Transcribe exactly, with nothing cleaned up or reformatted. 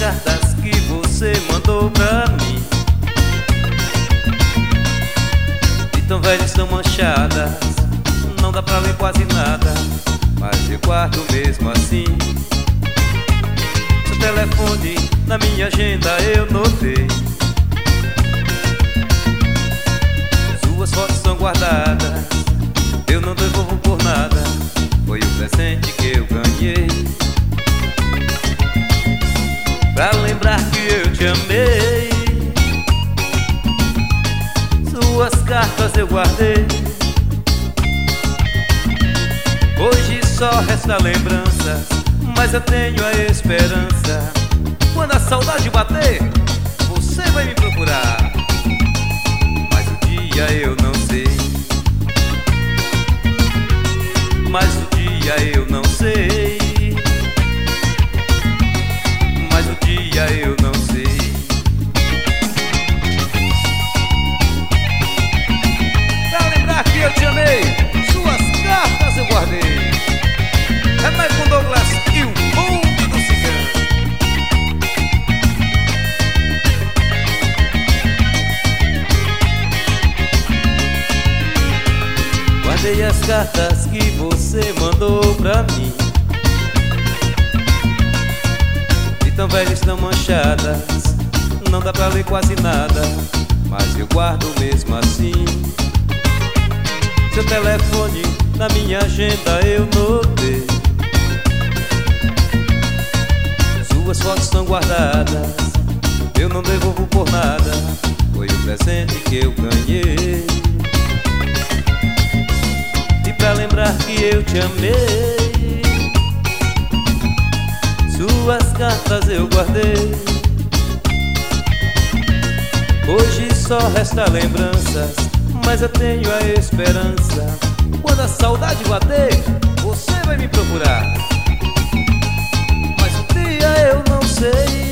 cartas que você mandou pra mim. De tão velhas, tão manchadas, não dá pra ler quase nada, mas eu guardo mesmo assim. Seu telefone na minha agenda eu notei. Suas fotos são guardadas, eu não devolvo por nada, foi o presente que eu ganhei. Pra lembrar que eu te amei, suas cartas eu guardei. Hoje só resta lembranças, mas eu tenho a esperança. Quando a saudade bater, você vai me procurar. Mas o dia eu não sei, mas o dia eu não sei, mas o dia eu não sei. Pra lembrar que eu te amei, suas cartas eu guardei. É mais com Douglas e o bonde do cigano. Guardei as cartas que você mandou pra mim. De tão velhas, tão manchadas, não dá pra ler quase nada, mas eu guardo mesmo assim. Seu telefone na minha agenda eu notei. Suas fotos estão guardadas, eu não devolvo por nada, foi o presente que eu ganhei. E pra lembrar que eu te amei, suas cartas eu guardei. Hoje só resta lembranças, mas eu tenho a esperança. Quando a saudade bater, você vai me procurar. Mas um dia eu não sei,